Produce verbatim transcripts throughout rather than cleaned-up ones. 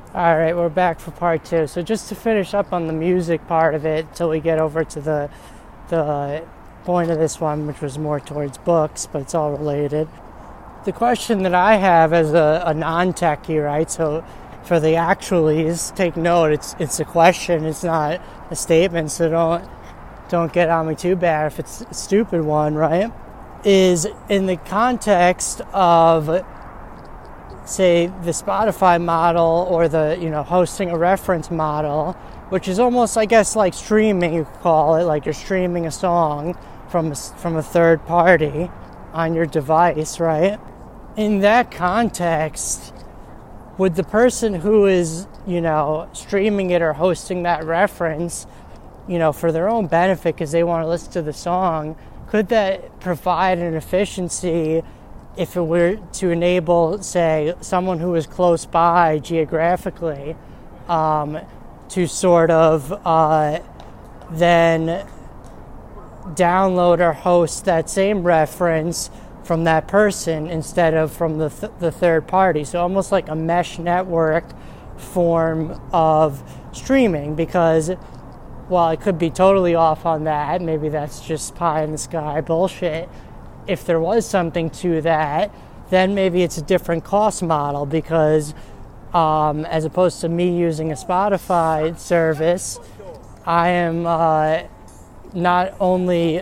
All right, we're back for part two. So just to finish up on the music part of it, till we get over to the the point of this one, which was more towards books, but it's all related. The question that I have as a, a non-techie, right? So for the actualies, take note. It's it's a question. It's not a statement. So don't don't get on me too bad if it's a stupid one, right? Is in the context of, say, the Spotify model or the, you know, hosting a reference model, which is almost, I guess, like streaming, you could call it, like you're streaming a song from a, from a third party on your device, right? In that context, would the person who is, you know, streaming it or hosting that reference, you know, for their own benefit because they want to listen to the song, could that provide an efficiency if it were to enable, say, someone who is close by geographically um, to sort of uh, then download or host that same reference from that person instead of from the, th- the third party? So almost like a mesh network form of streaming, because while I could be totally off on that, maybe that's just pie in the sky bullshit, if there was something to that, then maybe it's a different cost model, because um, as opposed to me using a Spotify service, I am uh, not only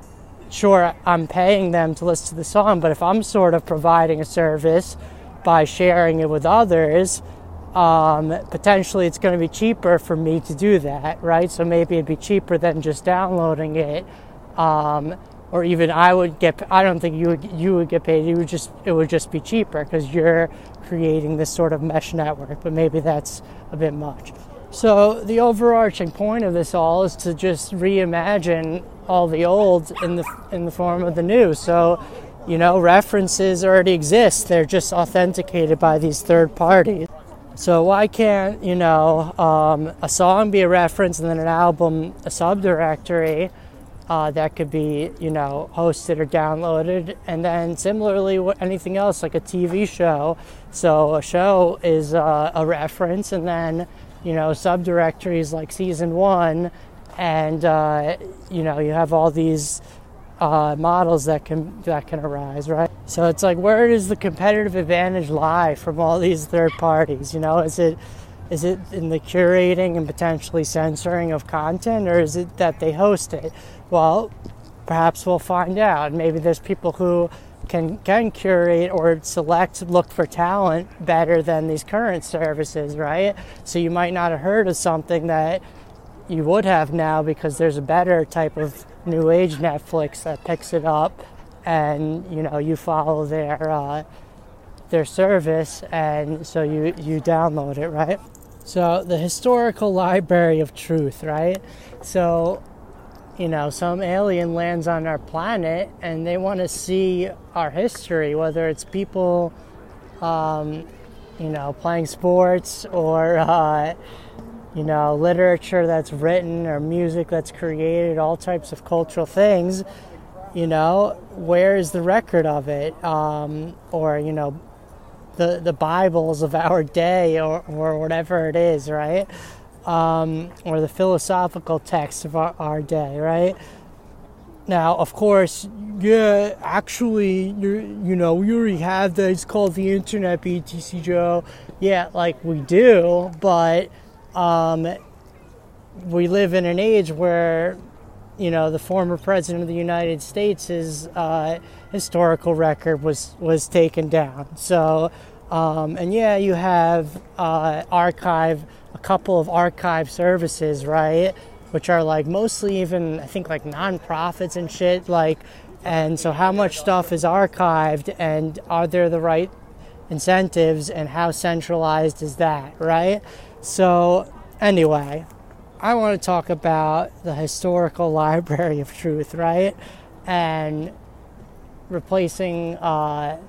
sure I'm paying them to listen to the song, but if I'm sort of providing a service by sharing it with others, um, potentially it's going to be cheaper for me to do that, right? So maybe it'd be cheaper than just downloading it. Um, Or even I would get, I don't think you would, you would get paid. You would just, it would just be cheaper because you're creating this sort of mesh network, but maybe that's a bit much. So the overarching point of this all is to just reimagine all the old in the, in the form of the new. So, you know, references already exist. They're just authenticated by these third parties. So why can't, you know, um, a song be a reference and then an album a subdirectory? Uh, that could be, you know, hosted or downloaded. And then similarly, anything else like a T V show. So a show is uh, a reference, and then, you know, subdirectories like season one, and uh, you know, you have all these uh, models that can that can arise, right? So it's like, where does the competitive advantage lie from all these third parties? You know, is it Is it in the curating and potentially censoring of content, or is it that they host it? Well, perhaps we'll find out. Maybe there's people who can can curate or select, look for talent better than these current services, right? So you might not have heard of something that you would have now because there's a better type of new age Netflix that picks it up, and, you know, you follow their uh, their service, and so you, you download it, right? So the historical library of truth, right? So, you know, some alien lands on our planet and they want to see our history, whether it's people, um, you know, playing sports, or, uh, you know, literature that's written or music that's created, all types of cultural things. You know, where is the record of it? Um, or, you know, the the Bibles of our day, or, or whatever it is, right? Um, or the philosophical texts of our, our day, right? Now, of course, yeah, actually, you you know, we already have that. It's called the internet, B T C Joe. Yeah, like we do, but um, we live in an age where, you know, the former president of the United States, his uh, historical record was, was taken down. So, um, and yeah, you have uh, archive, a couple of archive services, right? Which are like mostly even, I think, like nonprofits and shit. Like, and so how much stuff is archived, and are there the right incentives, and how centralized is that, right? So, anyway, I want to talk about the historical library of truth, right? And replacing uh,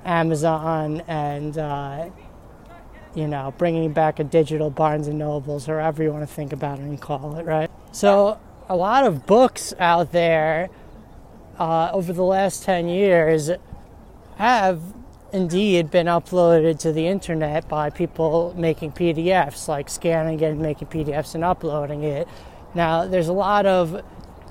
Amazon and, uh, you know, bringing back a digital Barnes and Nobles, or however you want to think about it and call it, right? So a lot of books out there uh, over the last ten years have indeed been uploaded to the internet by people making P D Fs, like scanning it and making P D Fs and uploading it. Now, there's a lot of,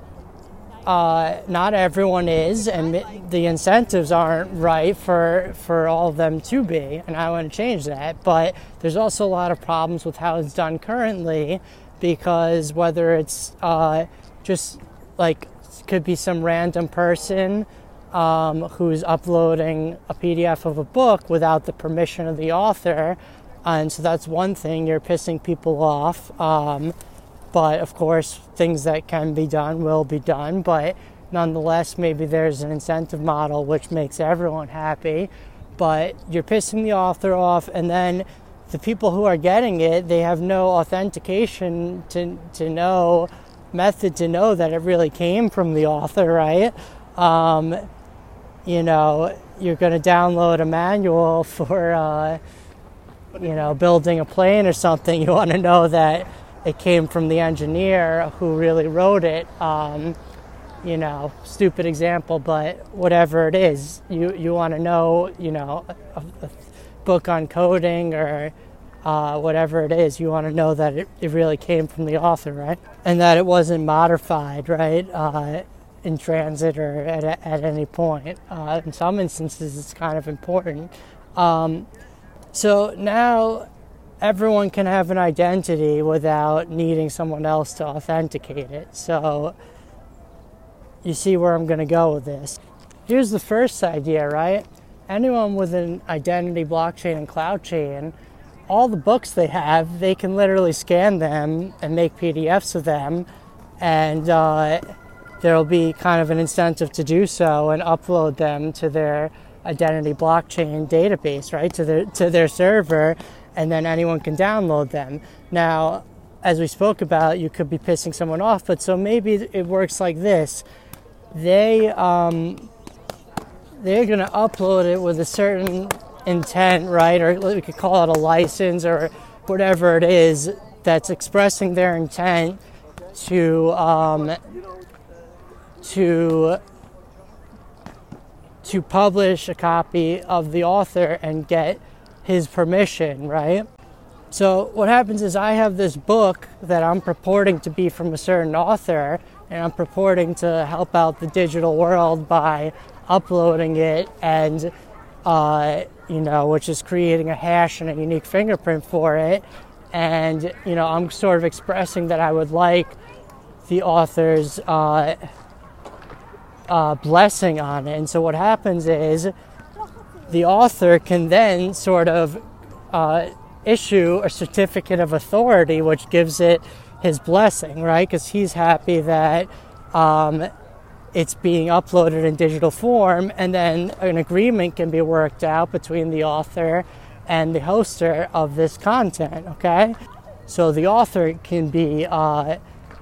uh, not everyone is, and the incentives aren't right for, for all of them to be, and I want to change that. But there's also a lot of problems with how it's done currently, because whether it's uh, just like, could be some random person um, who's uploading a P D F of a book without the permission of the author, and so that's one thing, you're pissing people off. Um, But, of course, things that can be done will be done. But nonetheless, maybe there's an incentive model which makes everyone happy. But you're pissing the author off, and then the people who are getting it, they have no authentication to to know, method to know that it really came from the author, right? Um, you know, you're going to download a manual for, uh, you know, building a plane or something. You want to know that it came from the engineer who really wrote it. Um, you know, stupid example, but whatever it is, you, you want to know, you know, a, a book on coding or uh, whatever it is, you want to know that it, it really came from the author, right? And that it wasn't modified, right, uh, in transit or at, at any point. Uh, in some instances, it's kind of important. Um, so now everyone can have an identity without needing someone else to authenticate it. So you see where I'm going to go with this. Here's the first idea, right? Anyone with an identity, blockchain, and cloud chain, all the books they have, they can literally scan them and make P D Fs of them, and uh, there'll be kind of an incentive to do so and upload them to their identity blockchain database, right, to their to their server, and then anyone can download them. Now, as we spoke about, you could be pissing someone off, but so maybe it works like this. They, um, they're going to upload it with a certain intent, right, or we could call it a license or whatever it is that's expressing their intent to, um, to, to publish a copy of the author and get his permission, right? So what happens is I have this book that I'm purporting to be from a certain author, and I'm purporting to help out the digital world by uploading it, and uh, you know, which is creating a hash and a unique fingerprint for it. And you know, I'm sort of expressing that I would like the author's uh, uh, blessing on it. And so what happens is the author can then sort of uh, issue a certificate of authority, which gives it his blessing, right? Because he's happy that um, it's being uploaded in digital form, and then an agreement can be worked out between the author and the hoster of this content, okay? So the author can be uh,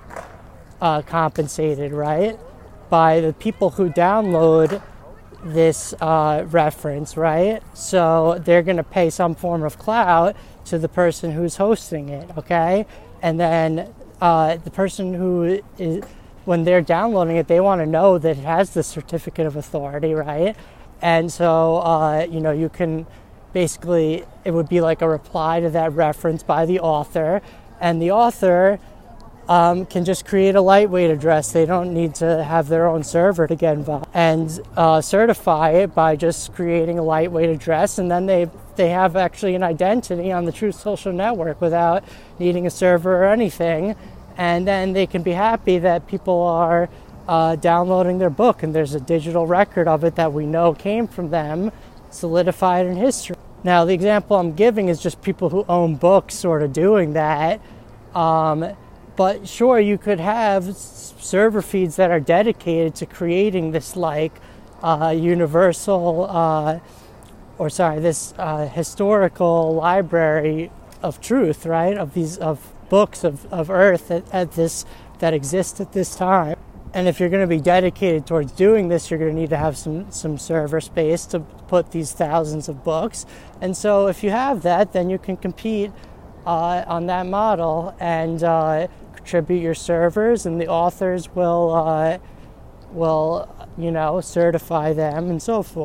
uh, compensated, right, by the people who download this uh, reference, right? So they're going to pay some form of clout to the person who's hosting it, okay? And then uh, the person who is, when they're downloading it, they want to know that it has the certificate of authority, right? And so, uh, you know, you can basically, it would be like a reply to that reference by the author, and the author Um, can just create a lightweight address. They don't need to have their own server to get involved, and uh, certify it by just creating a lightweight address, and then they they have actually an identity on the Truth Social Network without needing a server or anything, and then they can be happy that people are uh, downloading their book, and there's a digital record of it that we know came from them, solidified in history. Now, the example I'm giving is just people who own books sort of doing that. Um, But sure, you could have server feeds that are dedicated to creating this like uh, universal, uh, or sorry, this uh, historical library of truth, right? Of these of books of, of Earth at, at this that exist at this time. And if you're going to be dedicated towards doing this, you're going to need to have some some server space to put these thousands of books. And so, if you have that, then you can compete uh, on that model and Uh, contribute your servers, and the authors will, uh, will, you know, certify them and so forth.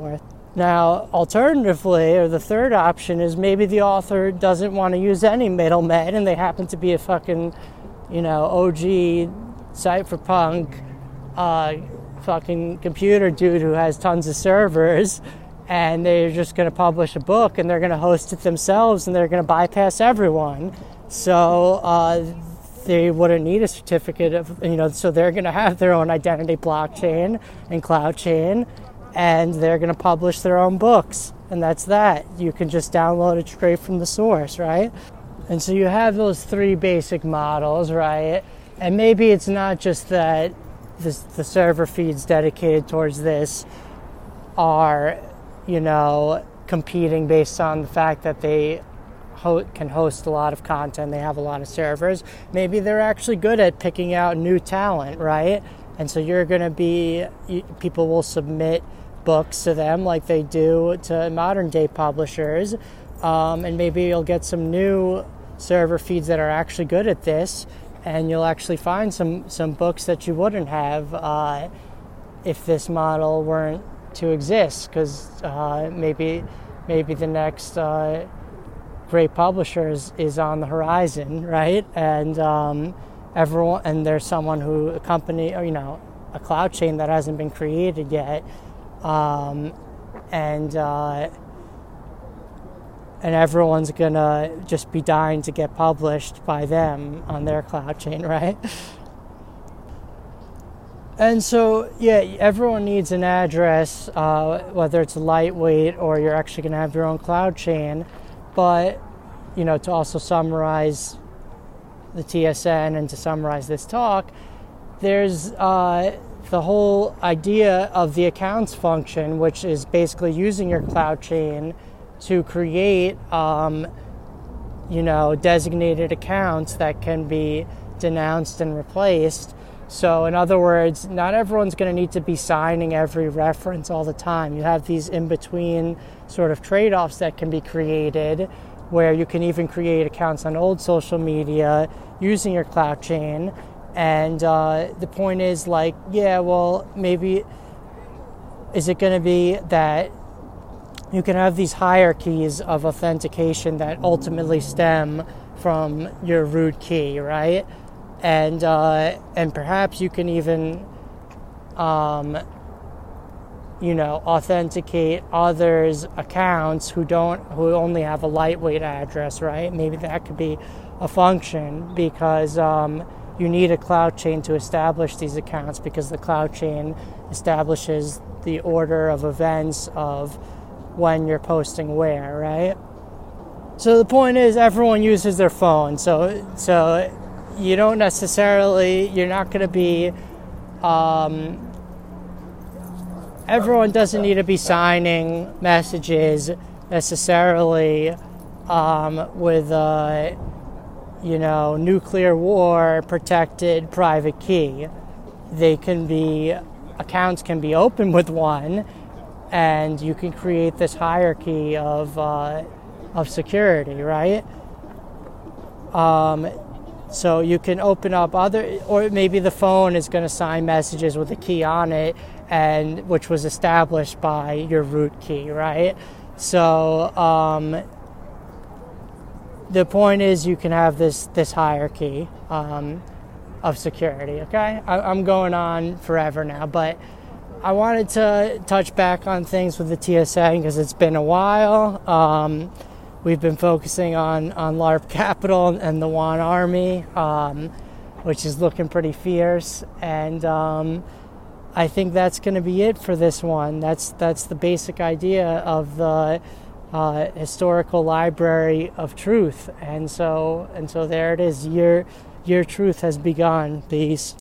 Now, alternatively, or the third option is maybe the author doesn't want to use any middlemen and they happen to be a fucking, you know, O G cypherpunk uh, fucking computer dude who has tons of servers, and they're just going to publish a book and they're going to host it themselves and they're going to bypass everyone. So uh, they wouldn't need a certificate of, you know, so they're going to have their own identity blockchain and cloud chain, and they're going to publish their own books. And that's that. You can just download it straight from the source, right? And so you have those three basic models, right? And maybe it's not just that this, the server feeds dedicated towards this are, you know, competing based on the fact that they ho- can host a lot of content, they have a lot of servers. Maybe they're actually good at picking out new talent, right? And so you're going to be, people will submit books to them like they do to modern day publishers, um, and maybe you'll get some new server feeds that are actually good at this, and you'll actually find some, some books that you wouldn't have uh, if this model weren't to exist, because uh, maybe maybe the next uh, great publisher is, is on the horizon, right? And um, everyone, and there's someone who, a company, or you know, a cloud chain that hasn't been created yet, um, and uh, and everyone's gonna just be dying to get published by them on their cloud chain, right? And so, yeah, everyone needs an address, uh, whether it's lightweight or you're actually going to have your own cloud chain. But, you know, to also summarize the T S N and to summarize this talk, there's uh, the whole idea of the accounts function, which is basically using your cloud chain to create, um, you know, designated accounts that can be denounced and replaced. So in other words, not everyone's going to need to be signing every reference all the time. You have these in-between sort of trade-offs that can be created, where you can even create accounts on old social media using your cloud chain. And uh, the point is, like, yeah, well, maybe is it going to be that you can have these hierarchies of authentication that ultimately stem from your root key, right? And uh, and perhaps you can even, um, you know, authenticate others' accounts who don't, who only have a lightweight address, right? Maybe that could be a function, because um, you need a cloud chain to establish these accounts, because the cloud chain establishes the order of events of when you're posting where, right? So the point is, everyone uses their phone, so so. You don't necessarily, you're not going to be, um, everyone doesn't need to be signing messages necessarily um, with a, you know, nuclear war protected private key. They can be, accounts can be open with one, and you can create this hierarchy of, uh, of security, right? Um, So you can open up other, or maybe the phone is going to sign messages with a key on it, and which was established by your root key, right? So um, the point is, you can have this this hierarchy um, of security. Okay, I, I'm going on forever now, but I wanted to touch back on things with the T S N because it's been a while. Um, We've been focusing on, on LARP Capital and the One Army, um, which is looking pretty fierce. And um, I think that's going to be it for this one. That's that's the basic idea of the uh, historical library of truth. And so and so there it is. Your your truth has begun. Peace.